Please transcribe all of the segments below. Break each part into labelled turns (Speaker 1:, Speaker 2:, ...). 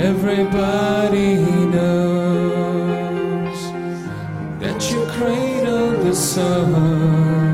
Speaker 1: Everybody knows that you cradled the sun,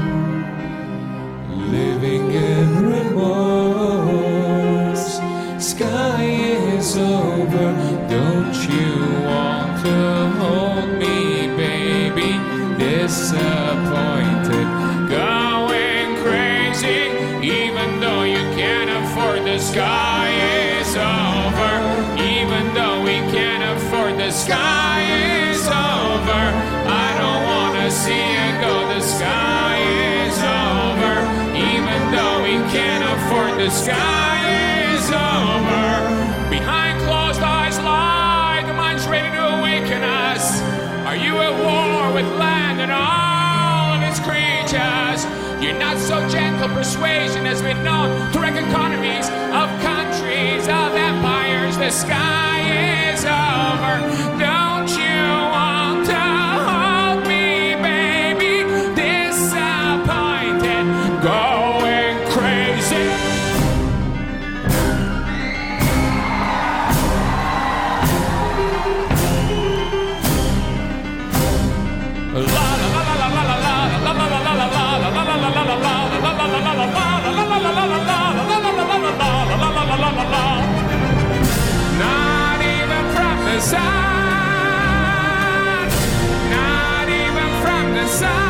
Speaker 1: living in remorse. Sky is over, don't you want to hold me, baby? Disappointed, going crazy, even though you can't afford the sky is over. Even though we can't afford the sky is over. I don't wanna see it go, the sky is over. Even though we can't afford the sky is over. Behind closed eyes lie, the mind's ready to awaken us. Are you at war with land and all of its creatures? Your not so gentle persuasion has been known to wreck economies of countries, of empires. The sky is over. Don't you want to hold me, baby? Disappointed, going crazy. La la la la la la la la la la la la la. Not even from the sun, not even from the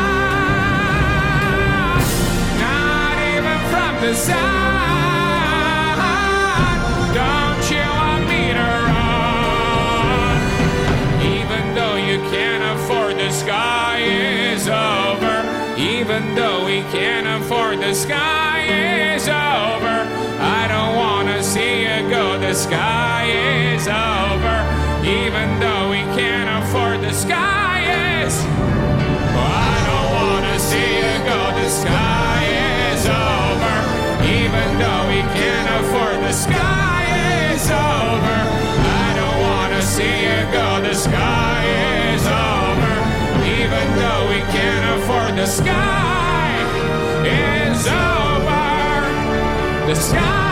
Speaker 1: sun, not even from the sun. Don't you want me to run? Even though you can't afford the sky is over. Even though we can't afford the sky is over. I don't wanna see you go, the sky is over. Even though we can't afford the sky is. I don't wanna see you go, the sky is over. Even though we can't afford the sky is over. I don't wanna see you go, the sky is over. Even though we can't afford the sky is over. The sky